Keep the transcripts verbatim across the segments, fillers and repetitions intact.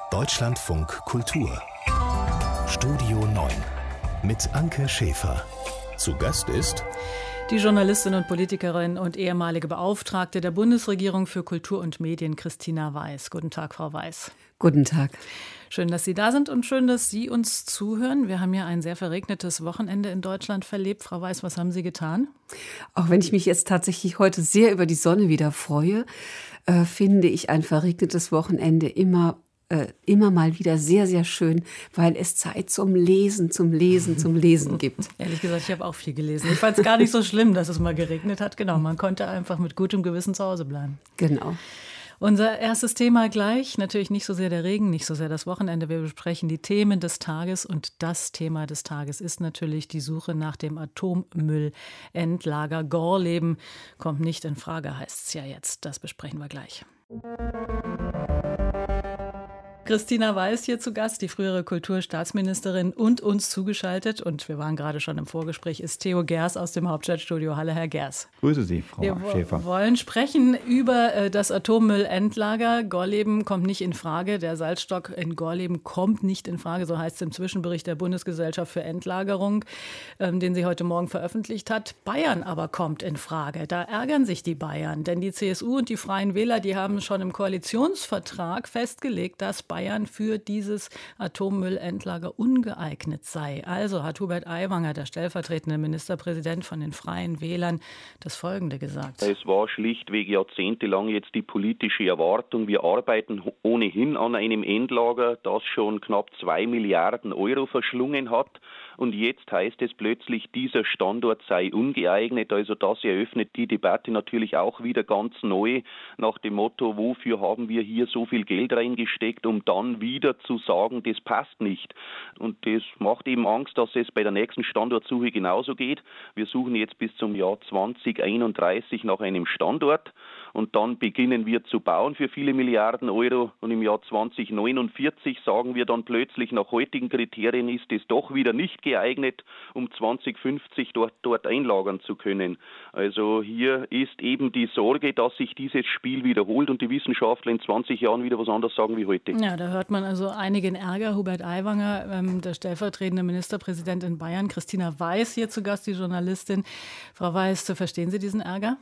Deutschlandfunk Kultur Studio neun mit Anke Schäfer. Zu Gast ist die Journalistin und Politikerin und ehemalige Beauftragte der Bundesregierung für Kultur und Medien, Christina Weiß. Guten Tag, Frau Weiß. Guten Tag. Schön, dass Sie da sind und schön, dass Sie uns zuhören. Wir haben ja ein sehr verregnetes Wochenende in Deutschland verlebt. Frau Weiß, was haben Sie getan? Auch wenn ich mich jetzt tatsächlich heute sehr über die Sonne wieder freue, äh, finde ich ein verregnetes Wochenende immer Äh, immer mal wieder sehr, sehr schön, weil es Zeit zum Lesen, zum Lesen, zum Lesen gibt. Ehrlich gesagt, ich habe auch viel gelesen. Ich fand es gar nicht so schlimm, dass es mal geregnet hat. Genau, man konnte einfach mit gutem Gewissen zu Hause bleiben. Genau. Unser erstes Thema gleich, natürlich nicht so sehr der Regen, nicht so sehr das Wochenende. Wir besprechen die Themen des Tages und das Thema des Tages ist natürlich die Suche nach dem Atommüllendlager. Gorleben kommt nicht in Frage, heißt es ja jetzt. Das besprechen wir gleich. Christina Weiß hier zu Gast, die frühere Kulturstaatsministerin und uns zugeschaltet. Und wir waren gerade schon im Vorgespräch, ist Theo Gers aus dem Hauptstadtstudio. Hallo, Herr Gers. Grüße Sie, Frau wir Schäfer. Wir wollen sprechen über äh, das Atommüllendlager. Gorleben kommt nicht in Frage. Der Salzstock in Gorleben kommt nicht in Frage. So heißt es im Zwischenbericht der Bundesgesellschaft für Endlagerung, ähm, den sie heute Morgen veröffentlicht hat. Bayern aber kommt in Frage. Da ärgern sich die Bayern. Denn die C S U und die Freien Wähler, die haben schon im Koalitionsvertrag festgelegt, dass Bayern Bayern für dieses Atommüllendlager ungeeignet sei. Also hat Hubert Aiwanger, der stellvertretende Ministerpräsident von den Freien Wählern, das Folgende gesagt. Es war schlichtweg jahrzehntelang jetzt die politische Erwartung. Wir arbeiten ohnehin an einem Endlager, das schon knapp zwei Milliarden Euro verschlungen hat. Und jetzt heißt es plötzlich, dieser Standort sei ungeeignet. Also das eröffnet die Debatte natürlich auch wieder ganz neu nach dem Motto, wofür haben wir hier so viel Geld reingesteckt, um dann wieder zu sagen, das passt nicht. Und das macht eben Angst, dass es bei der nächsten Standortsuche genauso geht. Wir suchen jetzt bis zum Jahr zwanzig einunddreißig nach einem Standort. Und dann beginnen wir zu bauen für viele Milliarden Euro. Und im Jahr zwanzig neunundvierzig sagen wir dann plötzlich, nach heutigen Kriterien ist es doch wieder nicht geeignet, um zwanzig fünfzig dort, dort einlagern zu können. Also hier ist eben die Sorge, dass sich dieses Spiel wiederholt und die Wissenschaftler in zwanzig Jahren wieder was anderes sagen wie heute. Ja, da hört man also einigen Ärger. Hubert Aiwanger, ähm, der stellvertretende Ministerpräsident in Bayern, Christina Weiß hier zu Gast, die Journalistin. Frau Weiß, verstehen Sie diesen Ärger?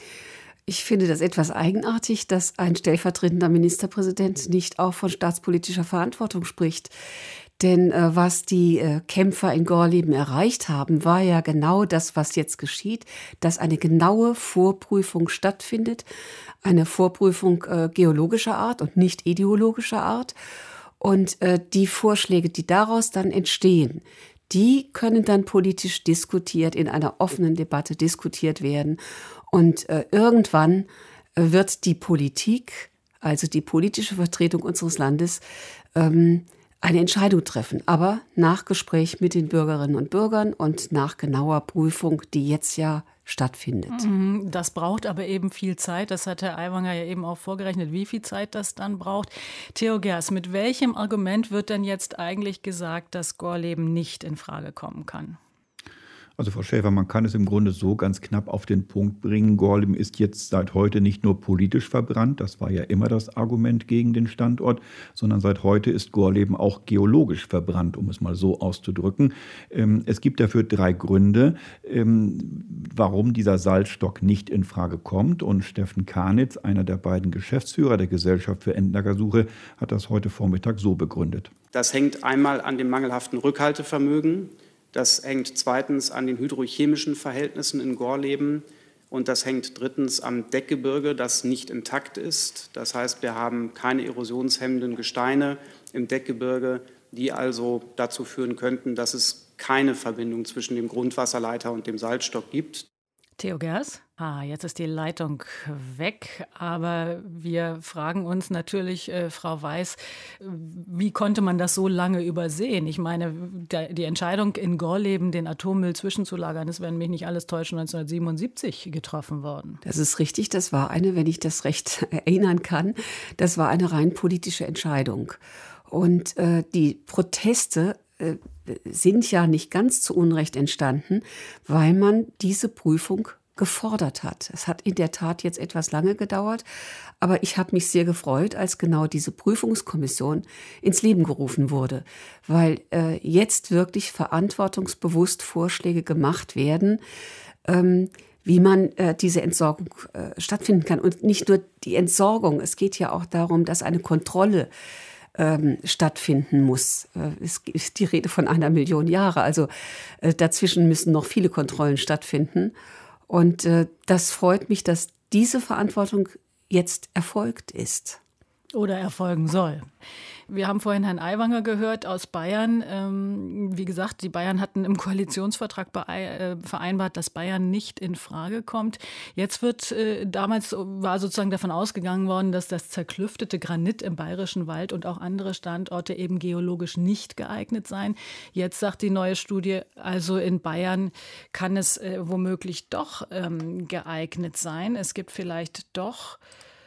Ich finde das etwas eigenartig, dass ein stellvertretender Ministerpräsident nicht auch von staatspolitischer Verantwortung spricht. Denn äh, was die äh, Kämpfer in Gorleben erreicht haben, war ja genau das, was jetzt geschieht, dass eine genaue Vorprüfung stattfindet, eine Vorprüfung äh, geologischer Art und nicht ideologischer Art. Und äh, die Vorschläge, die daraus dann entstehen, die können dann politisch diskutiert, in einer offenen Debatte diskutiert werden. Und äh, irgendwann äh, wird die Politik, also die politische Vertretung unseres Landes, ähm, eine Entscheidung treffen. Aber nach Gespräch mit den Bürgerinnen und Bürgern und nach genauer Prüfung, die jetzt ja stattfindet. Das braucht aber eben viel Zeit. Das hat Herr Aiwanger ja eben auch vorgerechnet, wie viel Zeit das dann braucht. Theo Gers, mit welchem Argument wird denn jetzt eigentlich gesagt, dass Gorleben nicht in Frage kommen kann? Also Frau Schäfer, man kann es im Grunde so ganz knapp auf den Punkt bringen. Gorleben ist jetzt seit heute nicht nur politisch verbrannt, das war ja immer das Argument gegen den Standort, sondern seit heute ist Gorleben auch geologisch verbrannt, um es mal so auszudrücken. Es gibt dafür drei Gründe, warum dieser Salzstock nicht in Frage kommt. Und Steffen Karnitz, einer der beiden Geschäftsführer der Gesellschaft für Endlagersuche, hat das heute Vormittag so begründet. Das hängt einmal an dem mangelhaften Rückhaltevermögen. Das hängt zweitens an den hydrochemischen Verhältnissen in Gorleben und das hängt drittens am Deckgebirge, das nicht intakt ist. Das heißt, wir haben keine erosionshemmenden Gesteine im Deckgebirge, die also dazu führen könnten, dass es keine Verbindung zwischen dem Grundwasserleiter und dem Salzstock gibt. Theo Gers? Ah, jetzt ist die Leitung weg, aber wir fragen uns natürlich, äh, Frau Weiß, wie konnte man das so lange übersehen? Ich meine, der, die Entscheidung in Gorleben, den Atommüll zwischenzulagern, ist, wenn mich nicht alles täuscht, neunzehnhundertsiebenundsiebzig getroffen worden. Das ist richtig, das war eine, wenn ich das recht erinnern kann, das war eine rein politische Entscheidung. Und äh, die Proteste äh, sind ja nicht ganz zu Unrecht entstanden, weil man diese Prüfung gefordert hat. Es hat in der Tat jetzt etwas lange gedauert, aber ich habe mich sehr gefreut, als genau diese Prüfungskommission ins Leben gerufen wurde, weil äh, jetzt wirklich verantwortungsbewusst Vorschläge gemacht werden, ähm, wie man äh, diese Entsorgung äh, stattfinden kann. Und nicht nur die Entsorgung, es geht ja auch darum, dass eine Kontrolle ähm, stattfinden muss. Äh, es ist die Rede von einer Million Jahre, also äh, dazwischen müssen noch viele Kontrollen stattfinden. Und äh, das freut mich, dass diese Verantwortung jetzt erfolgt ist. Oder erfolgen soll. Wir haben vorhin Herrn Aiwanger gehört aus Bayern. Ähm, wie gesagt, die Bayern hatten im Koalitionsvertrag äh, vereinbart, dass Bayern nicht in Frage kommt. Jetzt wird, äh, damals war sozusagen davon ausgegangen worden, dass das zerklüftete Granit im Bayerischen Wald und auch andere Standorte eben geologisch nicht geeignet seien. Jetzt sagt die neue Studie, also in Bayern kann es äh, womöglich doch ähm, geeignet sein. Es gibt vielleicht doch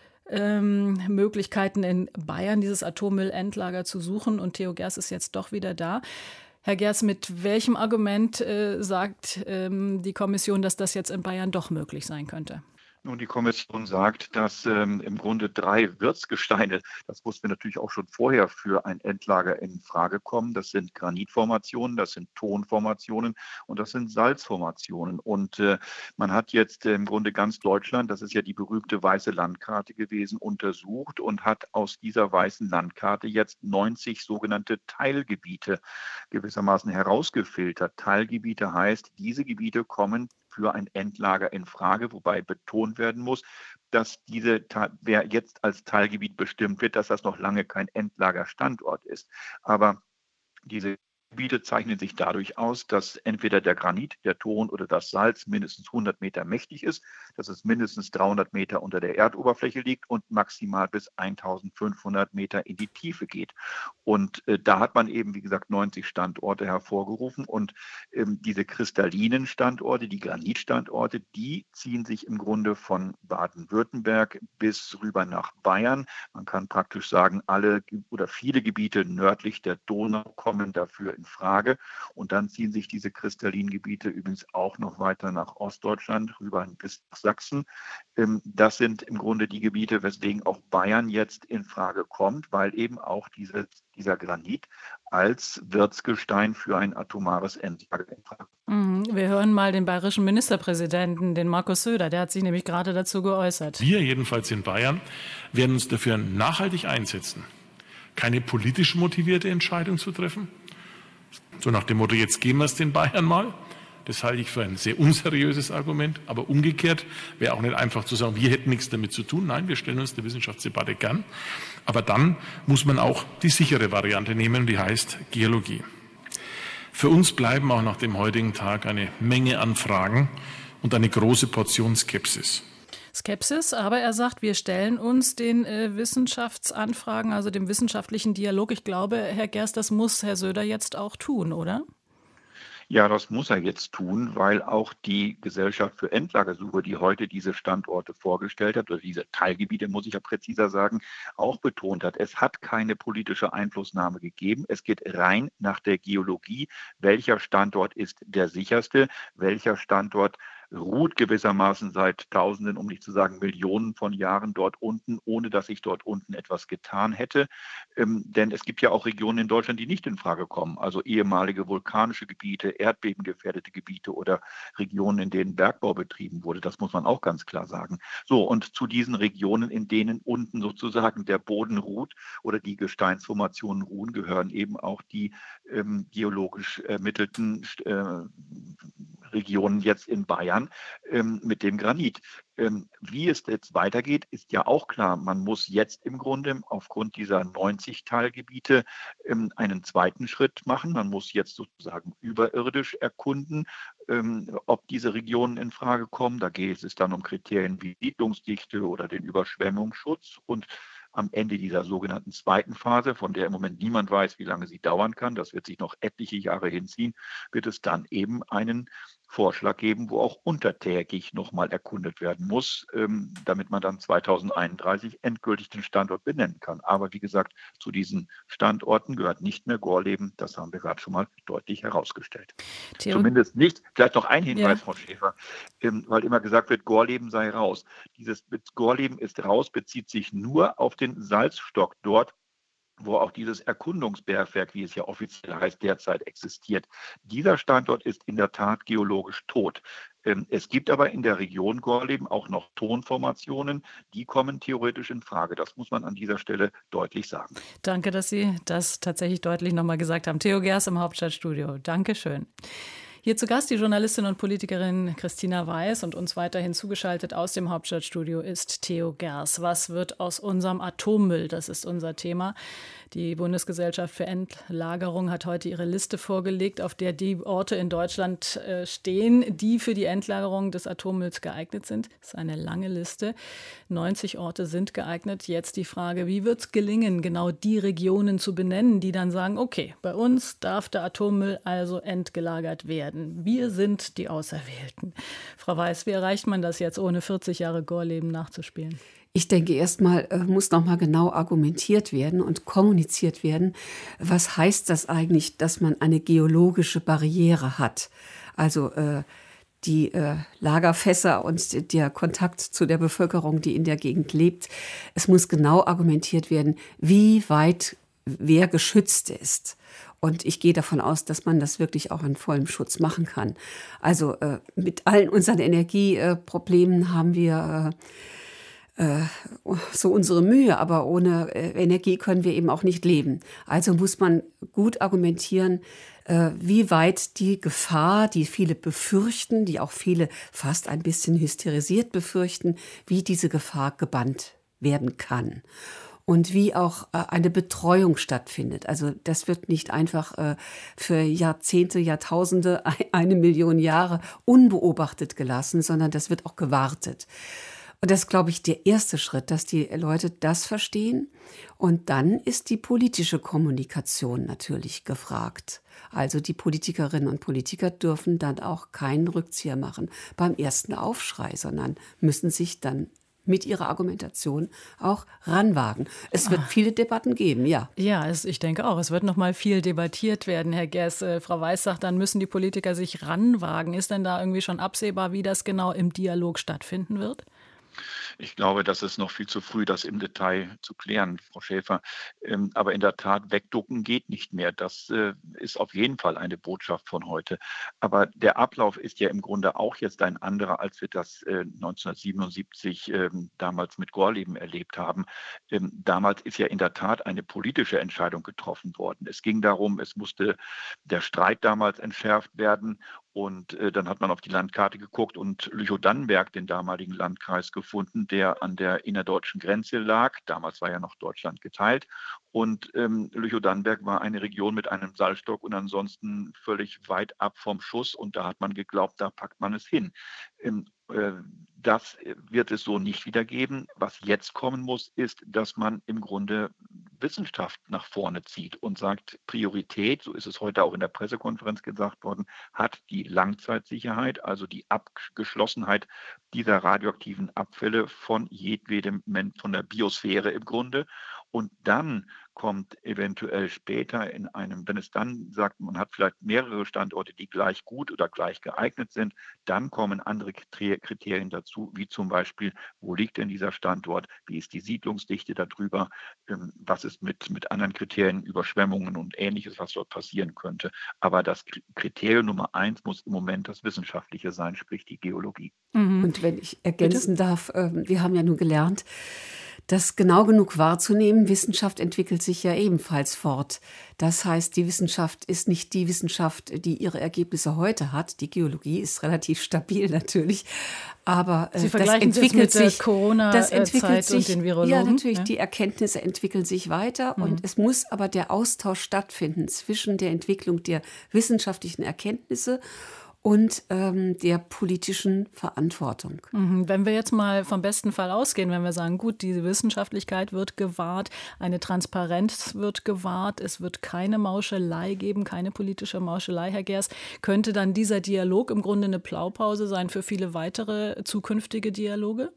Ähm, Möglichkeiten in Bayern, dieses Atommüllendlager zu suchen. Und Theo Gers ist jetzt doch wieder da. Herr Gers, mit welchem Argument äh, sagt ähm, die Kommission, dass das jetzt in Bayern doch möglich sein könnte? Nun, die Kommission sagt, dass ähm, im Grunde drei Wirtsgesteine, das wussten wir natürlich auch schon vorher, für ein Endlager in Frage kommen. Das sind Granitformationen, das sind Tonformationen und das sind Salzformationen. Und äh, man hat jetzt äh, im Grunde ganz Deutschland, das ist ja die berühmte weiße Landkarte gewesen, untersucht und hat aus dieser weißen Landkarte jetzt neunzig sogenannte Teilgebiete gewissermaßen herausgefiltert. Teilgebiete heißt, diese Gebiete kommen für ein Endlager in Frage, wobei betont werden muss, dass diese, wer jetzt als Teilgebiet bestimmt wird, dass das noch lange kein Endlagerstandort ist. Aber diese Gebiete zeichnen sich dadurch aus, dass entweder der Granit, der Ton oder das Salz mindestens hundert Meter mächtig ist, dass es mindestens dreihundert Meter unter der Erdoberfläche liegt und maximal bis eintausendfünfhundert Meter in die Tiefe geht. Und äh, da hat man eben, wie gesagt, neunzig Standorte hervorgerufen und ähm, diese kristallinen Standorte, die Granitstandorte, die ziehen sich im Grunde von Baden-Württemberg bis rüber nach Bayern. Man kann praktisch sagen, alle oder viele Gebiete nördlich der Donau kommen dafür in Frage. Und dann ziehen sich diese kristallinen Gebiete übrigens auch noch weiter nach Ostdeutschland, rüber bis nach Sachsen. Das sind im Grunde die Gebiete, weswegen auch Bayern jetzt in Frage kommt, weil eben auch diese, dieser Granit als Wirtsgestein für ein atomares Endlager in Frage kommt. Wir hören mal den bayerischen Ministerpräsidenten, den Markus Söder, der hat sich nämlich gerade dazu geäußert. Wir jedenfalls in Bayern werden uns dafür nachhaltig einsetzen, keine politisch motivierte Entscheidung zu treffen. So nach dem Motto, jetzt geben wir es den Bayern mal. Das halte ich für ein sehr unseriöses Argument. Aber umgekehrt wäre auch nicht einfach zu sagen, wir hätten nichts damit zu tun. Nein, wir stellen uns der Wissenschaftsdebatte gern. Aber dann muss man auch die sichere Variante nehmen, die heißt Geologie. Für uns bleiben auch nach dem heutigen Tag eine Menge an Fragen und eine große Portion Skepsis. Skepsis, aber er sagt, wir stellen uns den äh, Wissenschaftsanfragen, also dem wissenschaftlichen Dialog. Ich glaube, Herr Gers, das muss Herr Söder jetzt auch tun, oder? Ja, das muss er jetzt tun, weil auch die Gesellschaft für Endlagersuche, die heute diese Standorte vorgestellt hat, oder diese Teilgebiete, muss ich ja präziser sagen, auch betont hat, es hat keine politische Einflussnahme gegeben. Es geht rein nach der Geologie, welcher Standort ist der sicherste, welcher Standort ruht gewissermaßen seit Tausenden, um nicht zu sagen Millionen von Jahren dort unten, ohne dass sich dort unten etwas getan hätte. Ähm, denn es gibt ja auch Regionen in Deutschland, die nicht in Frage kommen, also ehemalige vulkanische Gebiete, erdbebengefährdete Gebiete oder Regionen, in denen Bergbau betrieben wurde. Das muss man auch ganz klar sagen. So, und zu diesen Regionen, in denen unten sozusagen der Boden ruht oder die Gesteinsformationen ruhen, gehören eben auch die ähm, geologisch ermittelten äh, Regionen jetzt in Bayern ähm, mit dem Granit. Ähm, wie es jetzt weitergeht, ist ja auch klar. Man muss jetzt im Grunde aufgrund dieser neunzig Teilgebiete ähm, einen zweiten Schritt machen. Man muss jetzt sozusagen überirdisch erkunden, ähm, ob diese Regionen in Frage kommen. Da geht es dann um Kriterien wie Siedlungsdichte oder den Überschwemmungsschutz. Und am Ende dieser sogenannten zweiten Phase, von der im Moment niemand weiß, wie lange sie dauern kann, das wird sich noch etliche Jahre hinziehen, wird es dann eben einen Vorschlag geben, wo auch untertägig nochmal erkundet werden muss, ähm, damit man dann zweitausendeinunddreißig endgültig den Standort benennen kann. Aber wie gesagt, zu diesen Standorten gehört nicht mehr Gorleben. Das haben wir gerade schon mal deutlich herausgestellt. Theo- Zumindest nicht. Vielleicht noch ein Hinweis, ja. Frau Schäfer, ähm, weil immer gesagt wird, Gorleben sei raus. Dieses Gorleben ist raus, bezieht sich nur auf den Salzstock dort, wo auch dieses Erkundungsbergwerk, wie es ja offiziell heißt, derzeit existiert. Dieser Standort ist in der Tat geologisch tot. Es gibt aber in der Region Gorleben auch noch Tonformationen, die kommen theoretisch in Frage. Das muss man an dieser Stelle deutlich sagen. Danke, dass Sie das tatsächlich deutlich nochmal gesagt haben. Theo Gers im Hauptstadtstudio. Dankeschön. Hier zu Gast die Journalistin und Politikerin Christina Weiß und uns weiterhin zugeschaltet aus dem Hauptstadtstudio ist Theo Gers. Was wird aus unserem Atommüll? Das ist unser Thema. Die Bundesgesellschaft für Endlagerung hat heute ihre Liste vorgelegt, auf der die Orte in Deutschland äh, stehen, die für die Endlagerung des Atommülls geeignet sind. Das ist eine lange Liste. neunzig Orte sind geeignet. Jetzt die Frage, wie wird es gelingen, genau die Regionen zu benennen, die dann sagen, okay, bei uns darf der Atommüll also entgelagert werden. Wir sind die Auserwählten. Frau Weiß, wie erreicht man das jetzt, ohne vierzig Jahre Gorleben nachzuspielen? Ich denke, erstmal äh, muss noch mal genau argumentiert werden und kommuniziert werden. Was heißt das eigentlich, dass man eine geologische Barriere hat? Also äh, die äh, Lagerfässer und der Kontakt zu der Bevölkerung, die in der Gegend lebt. Es muss genau argumentiert werden, wie weit wer geschützt ist. Und ich gehe davon aus, dass man das wirklich auch in vollem Schutz machen kann. Also äh, mit allen unseren Energieproblemen äh, haben wir äh, so unsere Mühe, aber ohne Energie können wir eben auch nicht leben. Also muss man gut argumentieren, wie weit die Gefahr, die viele befürchten, die auch viele fast ein bisschen hysterisiert befürchten, wie diese Gefahr gebannt werden kann. Und wie auch eine Betreuung stattfindet. Also das wird nicht einfach für Jahrzehnte, Jahrtausende, eine Million Jahre unbeobachtet gelassen, sondern das wird auch gewartet. Und das ist, glaube ich, der erste Schritt, dass die Leute das verstehen. Und dann ist die politische Kommunikation natürlich gefragt. Also die Politikerinnen und Politiker dürfen dann auch keinen Rückzieher machen beim ersten Aufschrei, sondern müssen sich dann mit ihrer Argumentation auch ranwagen. Es wird viele Debatten geben, ja. Ja, es, ich denke auch. Es wird noch mal viel debattiert werden, Herr Gers. Äh, Frau Weiß sagt, dann müssen die Politiker sich ranwagen. Ist denn da irgendwie schon absehbar, wie das genau im Dialog stattfinden wird? Ich glaube, das ist noch viel zu früh, das im Detail zu klären, Frau Schäfer. Aber in der Tat, wegducken geht nicht mehr. Das ist auf jeden Fall eine Botschaft von heute. Aber der Ablauf ist ja im Grunde auch jetzt ein anderer, als wir das neunzehnhundertsiebenundsiebzig damals mit Gorleben erlebt haben. Damals ist ja in der Tat eine politische Entscheidung getroffen worden. Es ging darum, es musste der Streit damals entschärft werden. Und äh, dann hat man auf die Landkarte geguckt und Lüchow-Dannenberg, den damaligen Landkreis, gefunden, der an der innerdeutschen Grenze lag. Damals war ja noch Deutschland geteilt. Und ähm, Lüchow-Dannenberg war eine Region mit einem Salzstock und ansonsten völlig weit ab vom Schuss. Und da hat man geglaubt, da packt man es hin. Ähm, äh, das wird es so nicht wieder geben. Was jetzt kommen muss, ist, dass man im Grunde Wissenschaft nach vorne zieht und sagt, Priorität, so ist es heute auch in der Pressekonferenz gesagt worden, hat die Langzeitsicherheit, also die Abgeschlossenheit dieser radioaktiven Abfälle von jedwedem Mensch, von der Biosphäre im Grunde. Und dann kommt eventuell später in einem, wenn es dann sagt, man hat vielleicht mehrere Standorte, die gleich gut oder gleich geeignet sind, dann kommen andere Kriterien dazu, wie zum Beispiel, wo liegt denn dieser Standort, wie ist die Siedlungsdichte darüber, was ist mit, mit anderen Kriterien, Überschwemmungen und Ähnliches, was dort passieren könnte. Aber das Kriterium Nummer eins muss im Moment das Wissenschaftliche sein, sprich die Geologie. Mhm. Und wenn ich ergänzen Bitte? darf, wir haben ja nun gelernt, das genau genug wahrzunehmen. Wissenschaft entwickelt sich ja ebenfalls fort. Das heißt, die Wissenschaft ist nicht die Wissenschaft, die ihre Ergebnisse heute hat. Die Geologie ist relativ stabil natürlich, aber äh, Sie das entwickelt mit sich. Der Corona-Zeit und den Virologen. Ja, natürlich. Ja. Die Erkenntnisse entwickeln sich weiter mhm. und es muss aber der Austausch stattfinden zwischen der Entwicklung der wissenschaftlichen Erkenntnisse und ähm, der politischen Verantwortung. Mhm. Wenn wir jetzt mal vom besten Fall ausgehen, wenn wir sagen, gut, diese Wissenschaftlichkeit wird gewahrt, eine Transparenz wird gewahrt, es wird keine Mauschelei geben, keine politische Mauschelei, Herr Geers, könnte dann dieser Dialog im Grunde eine Blaupause sein für viele weitere zukünftige Dialoge?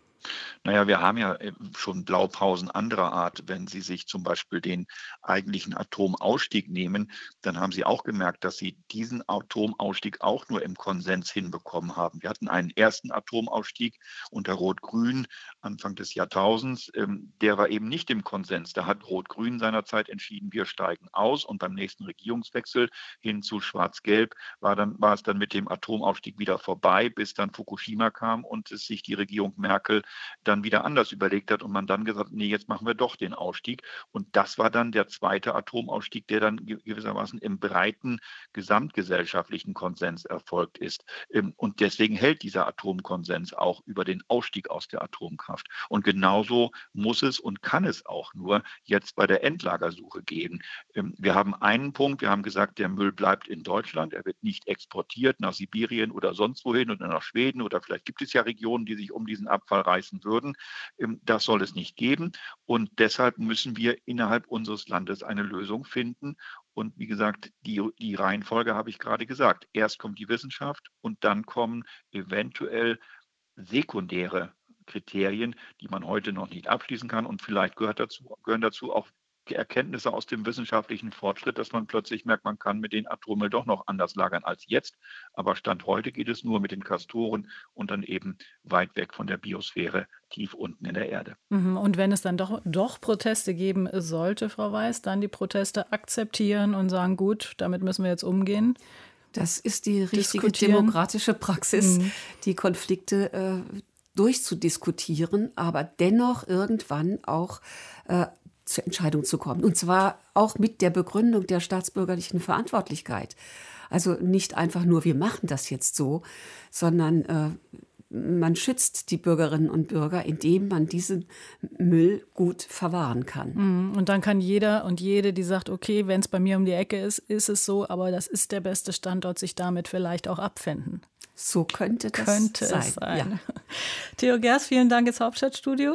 Naja, wir haben ja schon Blaupausen anderer Art. Wenn Sie sich zum Beispiel den eigentlichen Atomausstieg nehmen, dann haben Sie auch gemerkt, dass Sie diesen Atomausstieg auch nur im Konsens hinbekommen haben. Wir hatten einen ersten Atomausstieg unter Rot-Grün Anfang des Jahrtausends. Der war eben nicht im Konsens. Da hat Rot-Grün seinerzeit entschieden, wir steigen aus. Und beim nächsten Regierungswechsel hin zu Schwarz-Gelb war, dann, war es dann mit dem Atomausstieg wieder vorbei, bis dann Fukushima kam und es sich die Regierung Merkel dann wieder anders überlegt hat und man dann gesagt hat, nee, jetzt machen wir doch den Ausstieg. Und das war dann der zweite Atomausstieg, der dann gewissermaßen im breiten gesamtgesellschaftlichen Konsens erfolgt ist. Und deswegen hält dieser Atomkonsens auch über den Ausstieg aus der Atomkraft. Und genauso muss es und kann es auch nur jetzt bei der Endlagersuche gehen. Wir haben einen Punkt, wir haben gesagt, der Müll bleibt in Deutschland, er wird nicht exportiert nach Sibirien oder sonst wohin oder nach Schweden oder vielleicht gibt es ja Regionen, die sich um diesen Abfall reißen würden. Das soll es nicht geben und deshalb müssen wir innerhalb unseres Landes eine Lösung finden. Und wie gesagt, die, die Reihenfolge habe ich gerade gesagt. Erst kommt die Wissenschaft und dann kommen eventuell sekundäre Kriterien, die man heute noch nicht abschließen kann. Und vielleicht gehört dazu, gehören dazu auch Erkenntnisse aus dem wissenschaftlichen Fortschritt, dass man plötzlich merkt, man kann mit den Atommüll doch noch anders lagern als jetzt. Aber Stand heute geht es nur mit den Castoren und dann eben weit weg von der Biosphäre, tief unten in der Erde. Und wenn es dann doch, doch Proteste geben sollte, Frau Weiß, dann die Proteste akzeptieren und sagen, gut, damit müssen wir jetzt umgehen? Das ist die richtige demokratische Praxis, mhm. die Konflikte äh, durchzudiskutieren, aber dennoch irgendwann auch äh, zur Entscheidung zu kommen. Und zwar auch mit der Begründung der staatsbürgerlichen Verantwortlichkeit. Also nicht einfach nur, wir machen das jetzt so, sondern äh, man schützt die Bürgerinnen und Bürger, indem man diesen Müll gut verwahren kann. Und dann kann jeder und jede, die sagt, okay, wenn es bei mir um die Ecke ist, ist es so, aber das ist der beste Standort, sich damit vielleicht auch abfinden. So könnte das könnte sein. Es sein. Ja. Theo Geers, vielen Dank ins Hauptstadtstudio.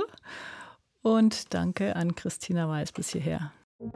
Und danke an Christina Weiß bis hierher.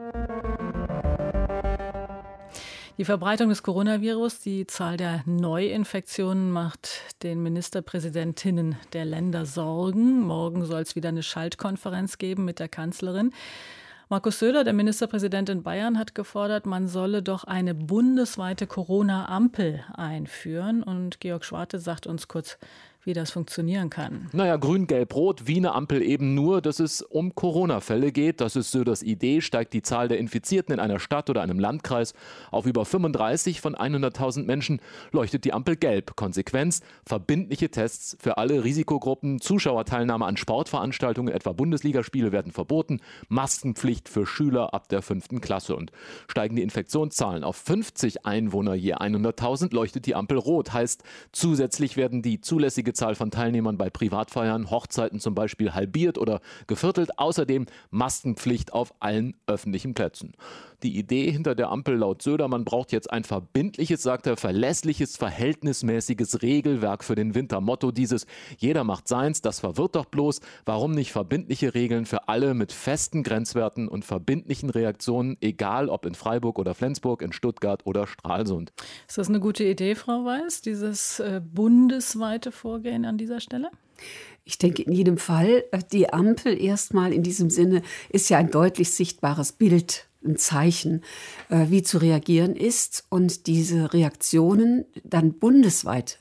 Die Verbreitung des Coronavirus, die Zahl der Neuinfektionen macht den Ministerpräsidentinnen der Länder Sorgen. Morgen soll es wieder eine Schaltkonferenz geben mit der Kanzlerin. Markus Söder, der Ministerpräsident in Bayern, hat gefordert, man solle doch eine bundesweite Corona-Ampel einführen. Und Georg Schwarte sagt uns kurz, wie das funktionieren kann. Naja, grün, gelb, rot, wie eine Ampel eben nur, dass es um Corona-Fälle geht. Das ist Söders Idee. Steigt die Zahl der Infizierten in einer Stadt oder einem Landkreis auf über fünfunddreißig von hunderttausend Menschen, leuchtet die Ampel gelb. Konsequenz, verbindliche Tests für alle Risikogruppen, Zuschauerteilnahme an Sportveranstaltungen, etwa Bundesligaspiele, werden verboten, Maskenpflicht für Schüler ab der fünften Klasse. Und steigen die Infektionszahlen auf fünfzig Einwohner je hunderttausend, leuchtet die Ampel rot. Heißt, zusätzlich werden die zulässige Zahl von Teilnehmern bei Privatfeiern, Hochzeiten zum Beispiel halbiert oder geviertelt. Außerdem Maskenpflicht auf allen öffentlichen Plätzen. Die Idee hinter der Ampel laut Söder, man braucht jetzt ein verbindliches, sagt er, verlässliches, verhältnismäßiges Regelwerk für den Winter. Motto dieses, jeder macht seins, das verwirrt doch bloß. Warum nicht verbindliche Regeln für alle mit festen Grenzwerten und verbindlichen Reaktionen, egal ob in Freiburg oder Flensburg, in Stuttgart oder Stralsund? Ist das eine gute Idee, Frau Weiß, dieses äh, bundesweite Vorgehen an dieser Stelle? Ich denke in jedem Fall, die Ampel erstmal in diesem Sinne ist ja ein deutlich sichtbares Bild, ein Zeichen, wie zu reagieren ist. Und diese Reaktionen dann bundesweit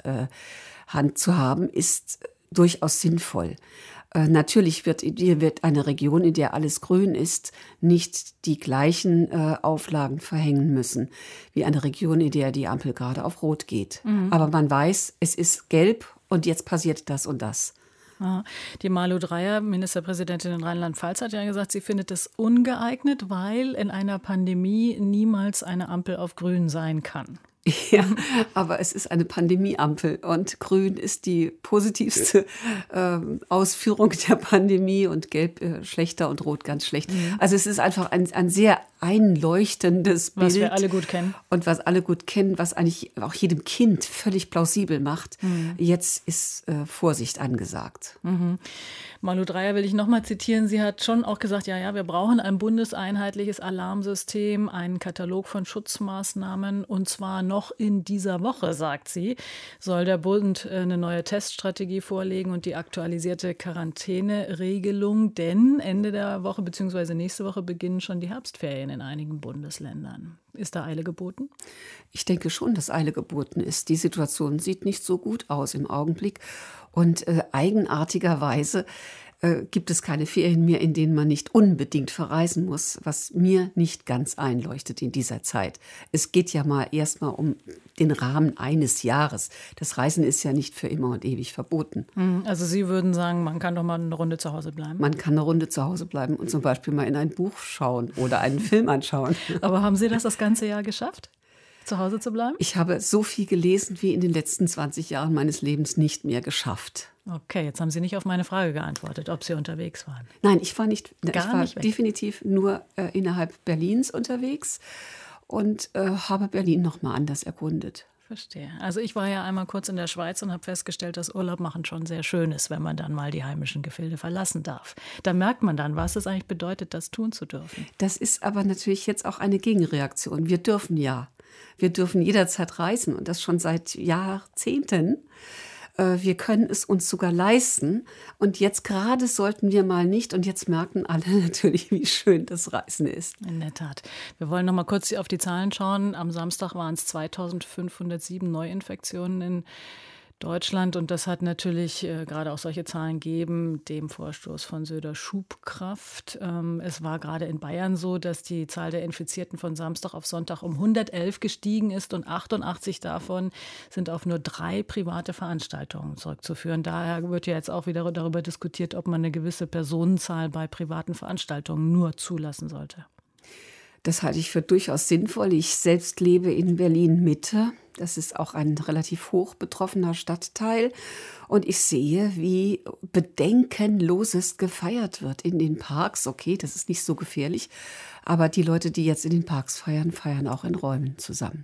Hand zu haben, ist durchaus sinnvoll. Natürlich wird, wird eine Region, in der alles grün ist, nicht die gleichen Auflagen verhängen müssen wie eine Region, in der die Ampel gerade auf Rot geht. Mhm. Aber man weiß, es ist gelb und jetzt passiert das und das. Die Malu Dreyer, Ministerpräsidentin in Rheinland-Pfalz, hat ja gesagt, sie findet es ungeeignet, weil in einer Pandemie niemals eine Ampel auf grün sein kann. Ja, aber es ist eine Pandemieampel und grün ist die positivste äh, Ausführung der Pandemie und gelb äh, schlechter und rot ganz schlecht. Mhm. Also es ist einfach ein, ein sehr einleuchtendes Bild. Was wir alle gut kennen. Und was alle gut kennen, was eigentlich auch jedem Kind völlig plausibel macht. Mhm. Jetzt ist äh, Vorsicht angesagt. Mhm. Malu Dreyer will ich noch mal zitieren. Sie hat schon auch gesagt, ja, ja, wir brauchen ein bundeseinheitliches Alarmsystem, einen Katalog von Schutzmaßnahmen und zwar noch in dieser Woche, sagt sie, soll der Bund eine neue Teststrategie vorlegen und die aktualisierte Quarantäneregelung, denn Ende der Woche bzw. nächste Woche beginnen schon die Herbstferien in einigen Bundesländern. Ist da Eile geboten? Ich denke schon, dass Eile geboten ist. Die Situation sieht nicht so gut aus im Augenblick. Und äh, eigenartigerweise äh, gibt es keine Ferien mehr, in denen man nicht unbedingt verreisen muss, was mir nicht ganz einleuchtet in dieser Zeit. Es geht ja mal erstmal um den Rahmen eines Jahres. Das Reisen ist ja nicht für immer und ewig verboten. Also Sie würden sagen, man kann doch mal eine Runde zu Hause bleiben? Man kann eine Runde zu Hause bleiben und zum Beispiel mal in ein Buch schauen oder einen Film anschauen. Aber haben Sie das das ganze Jahr geschafft? Zu Hause zu bleiben? Ich habe so viel gelesen wie in den letzten zwanzig Jahren meines Lebens nicht mehr geschafft. Okay, jetzt haben Sie nicht auf meine Frage geantwortet, ob Sie unterwegs waren. Nein, ich war nicht. Gar ich war nicht weg. definitiv nur äh, innerhalb Berlins unterwegs und äh, habe Berlin noch mal anders erkundet. Verstehe. Also ich war ja einmal kurz in der Schweiz und habe festgestellt, dass Urlaub machen schon sehr schön ist, wenn man dann mal die heimischen Gefilde verlassen darf. Da merkt man dann, was es eigentlich bedeutet, das tun zu dürfen. Das ist aber natürlich jetzt auch eine Gegenreaktion. Wir dürfen ja. Wir dürfen jederzeit reisen und das schon seit Jahrzehnten. Wir können es uns sogar leisten. Und jetzt gerade sollten wir mal nicht. Und jetzt merken alle natürlich, wie schön das Reisen ist. In der Tat. Wir wollen noch mal kurz auf die Zahlen schauen. Am Samstag waren es zweitausendfünfhundertsieben Neuinfektionen in Deutschland. Und das hat natürlich äh, gerade auch solche Zahlen gegeben, dem Vorstoß von Söder Schubkraft. Ähm, es war gerade in Bayern so, dass die Zahl der Infizierten von Samstag auf Sonntag um hundertelf gestiegen ist und achtundachtzig davon sind auf nur drei private Veranstaltungen zurückzuführen. Daher wird ja jetzt auch wieder darüber diskutiert, ob man eine gewisse Personenzahl bei privaten Veranstaltungen nur zulassen sollte. Das halte ich für durchaus sinnvoll. Ich selbst lebe in Berlin-Mitte. Das ist auch ein relativ hoch betroffener Stadtteil. Und ich sehe, wie bedenkenlosest gefeiert wird in den Parks. Okay, das ist nicht so gefährlich. Aber die Leute, die jetzt in den Parks feiern, feiern auch in Räumen zusammen.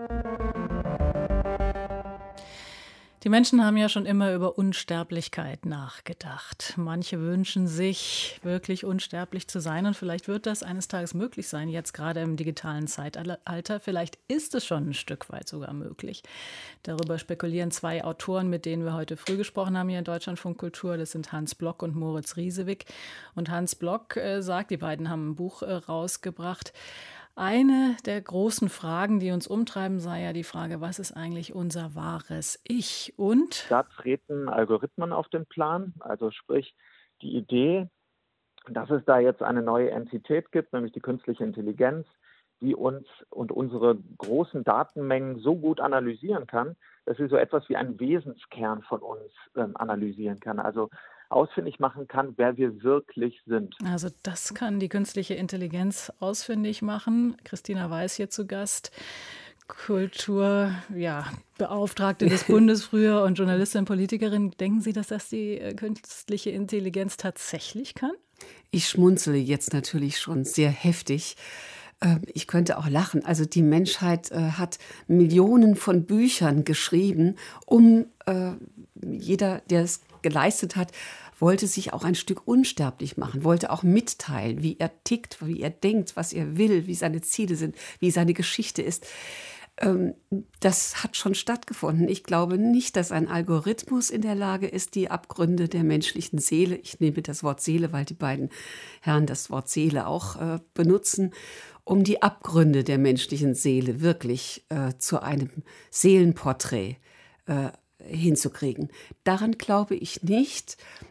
Die Menschen haben ja schon immer über Unsterblichkeit nachgedacht. Manche wünschen sich, wirklich unsterblich zu sein. Und vielleicht wird das eines Tages möglich sein, jetzt gerade im digitalen Zeitalter. Vielleicht ist es schon ein Stück weit sogar möglich. Darüber spekulieren zwei Autoren, mit denen wir heute früh gesprochen haben hier in Deutschlandfunk Kultur. Das sind Hans Block und Moritz Riesewig. Und Hans Block äh, sagt, die beiden haben ein Buch äh, rausgebracht. Eine der großen Fragen, die uns umtreiben, sei ja die Frage, was ist eigentlich unser wahres Ich? Und da treten Algorithmen auf den Plan, also sprich die Idee, dass es da jetzt eine neue Entität gibt, nämlich die künstliche Intelligenz, die uns und unsere großen Datenmengen so gut analysieren kann, dass sie so etwas wie einen Wesenskern von uns ähm, analysieren kann. Also ausfindig machen kann, wer wir wirklich sind. Also das kann die künstliche Intelligenz ausfindig machen. Christina Weiß hier zu Gast, Kultur, ja, Beauftragte des Bundes früher und Journalistin, Politikerin. Denken Sie, dass das die künstliche Intelligenz tatsächlich kann? Ich schmunzele jetzt natürlich schon sehr heftig. Ich könnte auch lachen. Also die Menschheit äh, hat Millionen von Büchern geschrieben, um äh, jeder, der es geleistet hat, wollte sich auch ein Stück unsterblich machen, wollte auch mitteilen, wie er tickt, wie er denkt, was er will, wie seine Ziele sind, wie seine Geschichte ist. Ähm, das hat schon stattgefunden. Ich glaube nicht, dass ein Algorithmus in der Lage ist, die Abgründe der menschlichen Seele, ich nehme das Wort Seele, weil die beiden Herren das Wort Seele auch äh, benutzen, um die Abgründe der menschlichen Seele wirklich äh, zu einem Seelenporträt äh, hinzukriegen. Daran glaube ich nicht.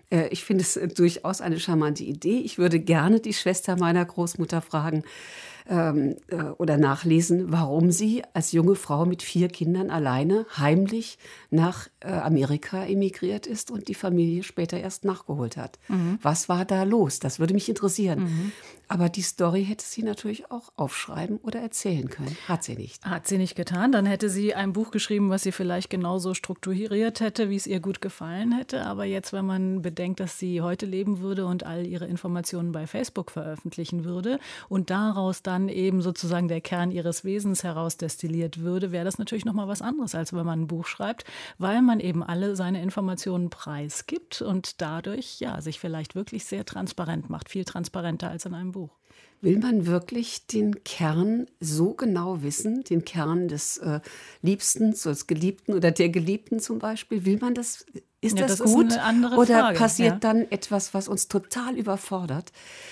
Äh, ich finde es durchaus eine charmante Idee. Ich würde gerne die Schwester meiner Großmutter fragen, ähm, äh, oder nachlesen, warum sie als junge Frau mit vier Kindern alleine heimlich nach äh, Amerika emigriert ist und die Familie später erst nachgeholt hat. Mhm. Was war da los? Das würde mich interessieren. Mhm. Aber die Story hätte sie natürlich auch aufschreiben oder erzählen können. Hat sie nicht. Hat sie nicht getan. Dann hätte sie ein Buch geschrieben, was sie vielleicht genauso strukturiert hätte, wie es ihr gut gefallen hätte. Aber jetzt, wenn man bedenkt, dass sie heute leben würde und all ihre Informationen bei Facebook veröffentlichen würde und daraus dann eben sozusagen der Kern ihres Wesens herausdestilliert würde, wäre das natürlich noch mal was anderes, als wenn man ein Buch schreibt, weil man eben alle seine Informationen preisgibt und dadurch ja sich vielleicht wirklich sehr transparent macht, viel transparenter als in einem Buch. Will man wirklich den Kern so genau wissen, den Kern des äh, Liebsten, des Geliebten oder der Geliebten zum Beispiel? Will man das? Ist ja, das, das gut? Ist eine andere oder Frage, passiert ja. dann etwas, was uns total überfordert?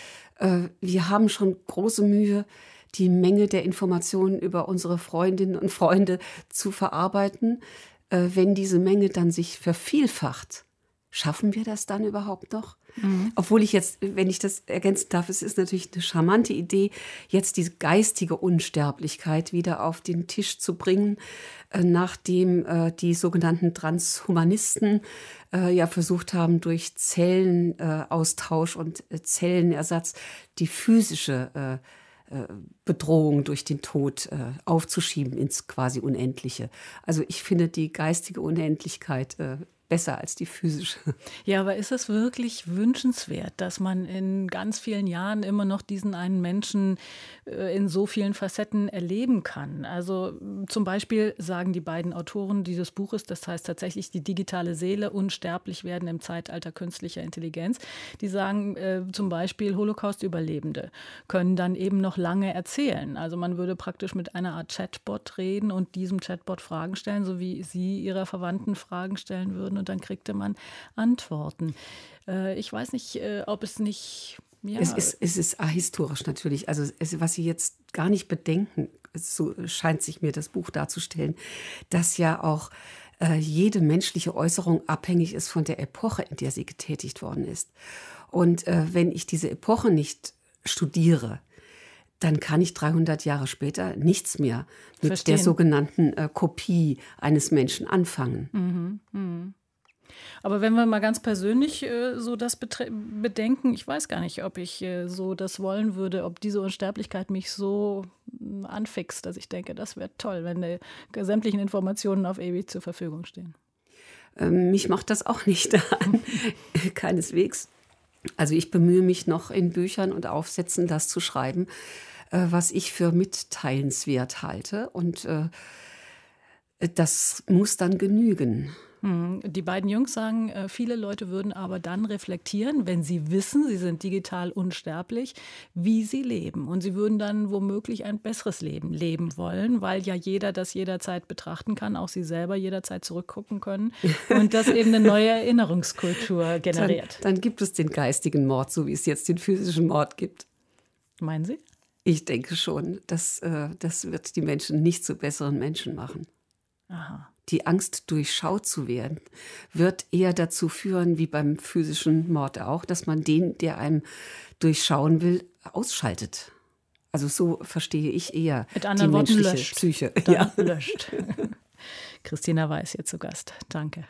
Äh, wir haben schon große Mühe, die Menge der Informationen über unsere Freundinnen und Freunde zu verarbeiten. Äh, wenn diese Menge dann sich vervielfacht, schaffen wir das dann überhaupt noch? Mhm. Obwohl ich jetzt, wenn ich das ergänzen darf, es ist natürlich eine charmante Idee, jetzt diese geistige Unsterblichkeit wieder auf den Tisch zu bringen, äh, nachdem äh, die sogenannten Transhumanisten äh, ja versucht haben, durch Zellenaustausch äh, und äh, Zellenersatz die physische äh, Bedrohung durch den Tod äh, aufzuschieben ins quasi Unendliche. Also ich finde die geistige Unendlichkeit äh, besser als die physische. Ja, aber ist es wirklich wünschenswert, dass man in ganz vielen Jahren immer noch diesen einen Menschen äh, in so vielen Facetten erleben kann? Also zum Beispiel sagen die beiden Autoren dieses Buches, das heißt tatsächlich die digitale Seele, unsterblich werden im Zeitalter künstlicher Intelligenz. Die sagen äh, zum Beispiel, Holocaust-Überlebende können dann eben noch lange erzählen. Also man würde praktisch mit einer Art Chatbot reden und diesem Chatbot Fragen stellen, so wie Sie Ihrer Verwandten Fragen stellen würden. Und dann kriegte man Antworten. Äh, ich weiß nicht, äh, ob es nicht... Ja. Es ist, es ist ahistorisch natürlich. Also es, was Sie jetzt gar nicht bedenken, so scheint sich mir das Buch darzustellen, dass ja auch äh, jede menschliche Äußerung abhängig ist von der Epoche, in der sie getätigt worden ist. Und äh, wenn ich diese Epoche nicht studiere, dann kann ich dreihundert Jahre später nichts mehr mit Verstehen. der sogenannten äh, Kopie eines Menschen anfangen. Mhm, mh. Aber wenn wir mal ganz persönlich äh, so das bedenken, ich weiß gar nicht, ob ich äh, so das wollen würde, ob diese Unsterblichkeit mich so äh, anfixt, dass ich denke, das wäre toll, wenn die sämtlichen Informationen auf ewig zur Verfügung stehen. Ähm, mich macht das auch nicht an, keineswegs. Also ich bemühe mich noch in Büchern und Aufsätzen, das zu schreiben, äh, was ich für mitteilenswert halte. Und äh, das muss dann genügen. Die beiden Jungs sagen, viele Leute würden aber dann reflektieren, wenn sie wissen, sie sind digital unsterblich, wie sie leben. Und sie würden dann womöglich ein besseres Leben leben wollen, weil ja jeder das jederzeit betrachten kann, auch sie selber jederzeit zurückgucken können und das eben eine neue Erinnerungskultur generiert. Dann, dann gibt es den geistigen Mord, so wie es jetzt den physischen Mord gibt. Meinen Sie? Ich denke schon, dass, äh, das wird die Menschen nicht zu besseren Menschen machen. Aha. Die Angst, durchschaut zu werden, wird eher dazu führen, wie beim physischen Mord auch, dass man den, der einem durchschauen will, ausschaltet. Also so verstehe ich eher Mit anderen die Worten menschliche löscht. Psyche. Dann ja. löscht. Christina Weiß hier zu Gast. Danke.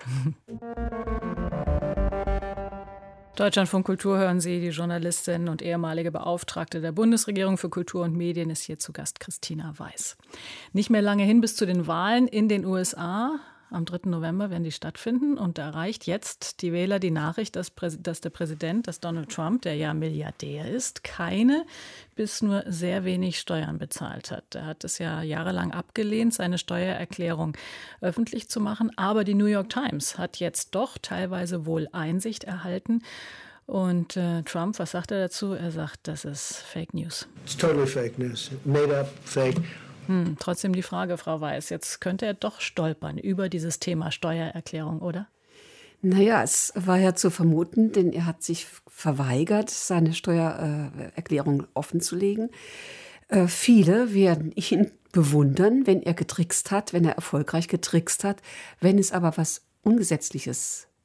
Deutschlandfunk Kultur hören Sie, die Journalistin und ehemalige Beauftragte der Bundesregierung für Kultur und Medien ist hier zu Gast, Christina Weiß. Nicht mehr lange hin bis zu den Wahlen in den U S A. Am dritten November werden die stattfinden und da erreicht jetzt die Wähler die Nachricht, dass, dass der Präsident, dass Donald Trump, der ja Milliardär ist, keine bis nur sehr wenig Steuern bezahlt hat. Er hat es ja jahrelang abgelehnt, seine Steuererklärung öffentlich zu machen. Aber die New York Times hat jetzt doch teilweise wohl Einsicht erhalten. Und äh, Trump, was sagt er dazu? Er sagt, das ist Fake News. It's totally fake news. Made up, fake. Hm, trotzdem die Frage, Frau Weiß, jetzt könnte er doch stolpern über dieses Thema Steuererklärung, oder? Naja, es war ja zu vermuten, denn er hat sich verweigert, seine Steuererklärung offenzulegen. Äh, viele werden ihn bewundern, wenn er getrickst hat, wenn er erfolgreich getrickst hat. Wenn es aber was Ungesetzliches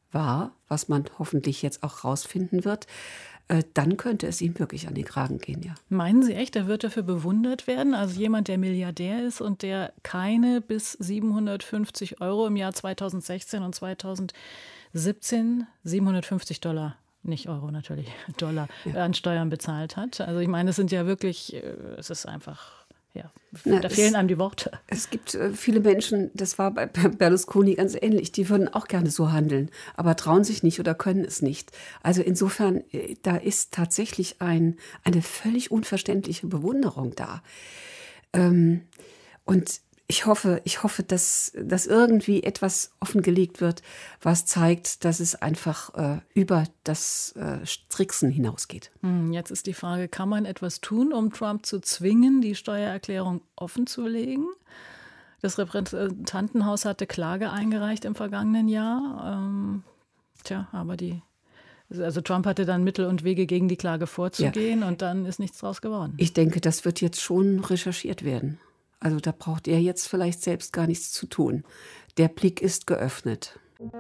war, was man hoffentlich jetzt auch rausfinden wird, äh, dann könnte es ihm wirklich an den Kragen gehen, ja. Meinen Sie echt, er wird dafür bewundert werden? Also jemand, der Milliardär ist und der keine bis siebenhundertfünfzig Euro im Jahr zweitausendsechzehn und zweitausendsiebzehn, siebenhundertfünfzig Dollar, nicht Euro natürlich, Dollar, ja, an Steuern bezahlt hat. Also ich meine, es sind ja wirklich, es ist einfach... Ja, Na, da fehlen es, einem die Worte. Es gibt äh, viele Menschen, das war bei Berlusconi ganz ähnlich, die würden auch gerne so handeln, aber trauen sich nicht oder können es nicht. Also insofern, äh, da ist tatsächlich ein, eine völlig unverständliche Bewunderung da. Ähm, und ich hoffe, ich hoffe, dass, dass irgendwie etwas offengelegt wird, was zeigt, dass es einfach äh, über das äh, Tricksen hinausgeht. Jetzt ist die Frage, kann man etwas tun, um Trump zu zwingen, die Steuererklärung offenzulegen? Das Repräsentantenhaus hatte Klage eingereicht im vergangenen Jahr. Ähm, tja, aber die... Also Trump hatte dann Mittel und Wege, gegen die Klage vorzugehen, ja, und dann ist nichts draus geworden. Ich denke, das wird jetzt schon recherchiert werden. Also da braucht er jetzt vielleicht selbst gar nichts zu tun. Der Blick ist geöffnet.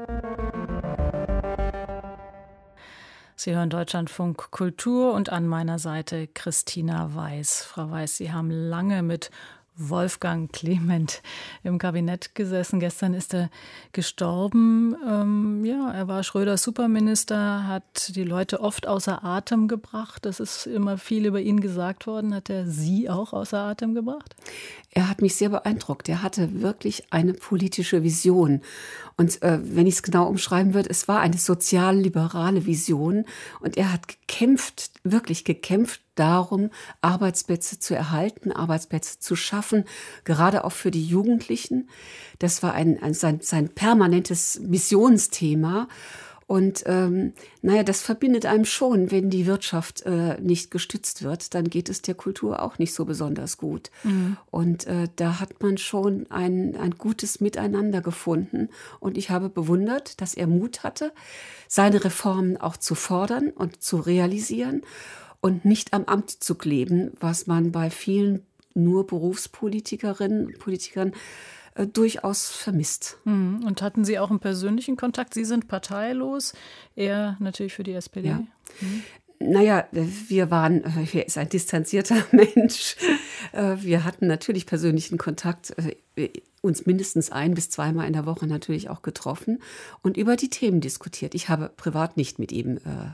Sie hören Deutschlandfunk Kultur und an meiner Seite Christina Weiß. Frau Weiß, Sie haben lange mit Wolfgang Clement im Kabinett gesessen. Gestern ist er gestorben. Ähm, ja, er war Schröders Superminister, hat die Leute oft außer Atem gebracht. Es ist immer viel über ihn gesagt worden. Hat er Sie auch außer Atem gebracht? Er hat mich sehr beeindruckt. Er hatte wirklich eine politische Vision. Und äh, wenn ich es genau umschreiben würde, es war eine sozial-liberale Vision. Und er hat gekämpft, wirklich gekämpft darum, Arbeitsplätze zu erhalten, Arbeitsplätze zu schaffen, gerade auch für die Jugendlichen. Das war ein, ein, sein, sein permanentes Missionsthema. Und ähm, naja, das verbindet einem schon, wenn die Wirtschaft äh, nicht gestützt wird, dann geht es der Kultur auch nicht so besonders gut. Mhm. Und äh, da hat man schon ein, ein gutes Miteinander gefunden. Und ich habe bewundert, dass er Mut hatte, seine Reformen auch zu fordern und zu realisieren und nicht am Amt zu kleben, was man bei vielen nur Berufspolitikerinnen und Politikern äh, durchaus vermisst. Und hatten Sie auch einen persönlichen Kontakt? Sie sind parteilos, er natürlich für die S P D. Ja. Mhm. Naja, wir waren, er ist ein distanzierter Mensch. Wir hatten natürlich persönlichen Kontakt, uns mindestens ein- bis zweimal in der Woche natürlich auch getroffen und über die Themen diskutiert. Ich habe privat nicht mit ihm äh,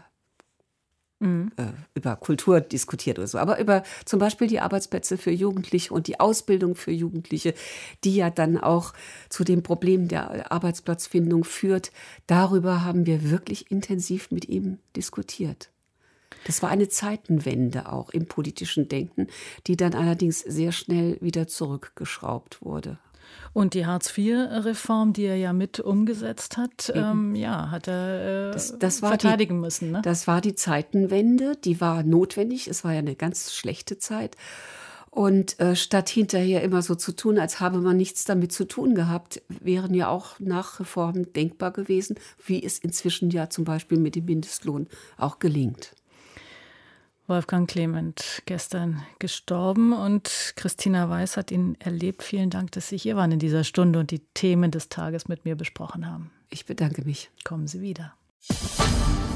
Mhm. über Kultur diskutiert oder so, aber über zum Beispiel die Arbeitsplätze für Jugendliche und die Ausbildung für Jugendliche, die ja dann auch zu dem Problem der Arbeitsplatzfindung führt. Darüber haben wir wirklich intensiv mit ihm diskutiert. Das war eine Zeitenwende auch im politischen Denken, die dann allerdings sehr schnell wieder zurückgeschraubt wurde. Und die Hartz vier Reform, die er ja mit umgesetzt hat, ähm, ja, hat er äh, das, das verteidigen die, müssen. Ne? Das war die Zeitenwende, die war notwendig. Es war ja eine ganz schlechte Zeit. Und äh, statt hinterher immer so zu tun, als habe man nichts damit zu tun gehabt, wären ja auch Nachreformen denkbar gewesen, wie es inzwischen ja zum Beispiel mit dem Mindestlohn auch gelingt. Wolfgang Clement, gestern gestorben und Christina Weiß hat ihn erlebt. Vielen Dank, dass Sie hier waren in dieser Stunde und die Themen des Tages mit mir besprochen haben. Ich bedanke mich. Kommen Sie wieder.